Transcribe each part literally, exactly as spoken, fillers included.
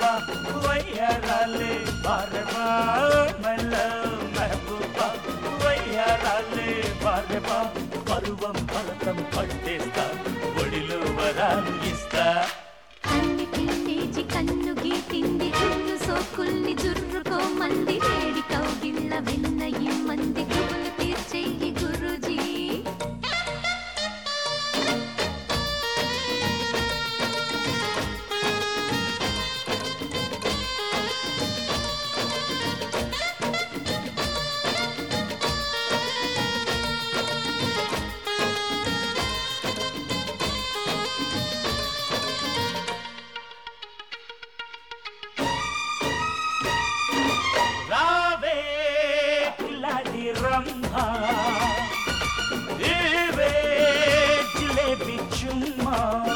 వయ్యారాలే బారబా మల్ల మెహబూబా వయ్యారాలే బారబా పరువం ఫలతం పట్టేస్తా ఒడిలో వరాలు ఇస్తా కన్నిటిండేచి కన్ను గీటింది జున్ను సోకుల్ని జుర్రుకో మంది వేడి కౌగిళ్ళ వెన్న ఇమ్మంది గుబులు తీర్చేయి గురూజీ రంభా ఇవే జిలేబీ చుమ్మా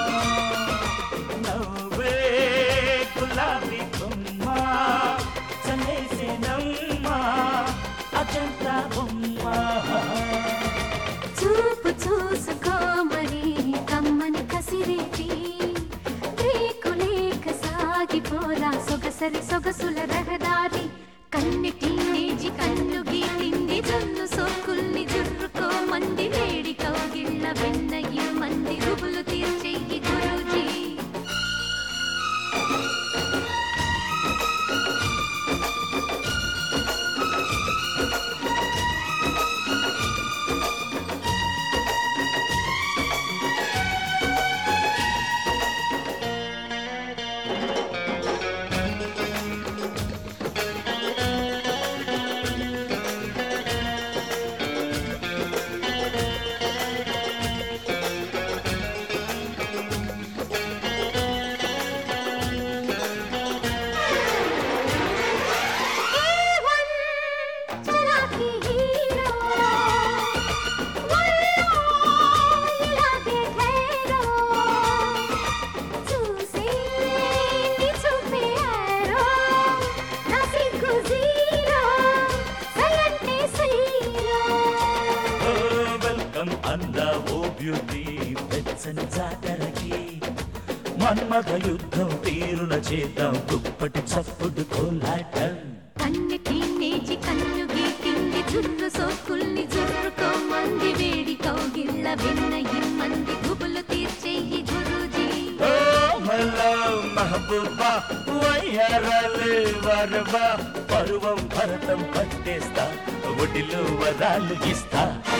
నవ్వే గులాబీ బొమ్మ చలేసేనమ్మా అజంతా బొమ్మ చూపు చూసుకో మరి కమ్మని కసిరేటి రేకులేక సాగిపోరా సొగసరి సొగసుల రహదారి కన్నిటి నేజి కన్ను గీటింది జొన్ను సోకుల్ని జుర్రుకో మంది వేడి కౌగిళ్ళ వెన్న ఇమ్మంది గుబులు తీర్చేయి గురూజీ మన్మథ యుద్ధం తీరున చేద్దాం దుప్పటి చప్పుడు కోలాటం కన్నిటి నేజి కన్ను గీటింది జున్ను సోకుల్ని జుర్రుకో మంది వేడి కౌగిళ్ళ వెన్న ఇమ్మంది గుబులు తీర్చేయి గురూజీ ఓ మల్లా మహబూబా వయ్యారాలే వరబా పరువం భరతం పట్టేస్తా ఒడిలో వరాలు ఇస్తా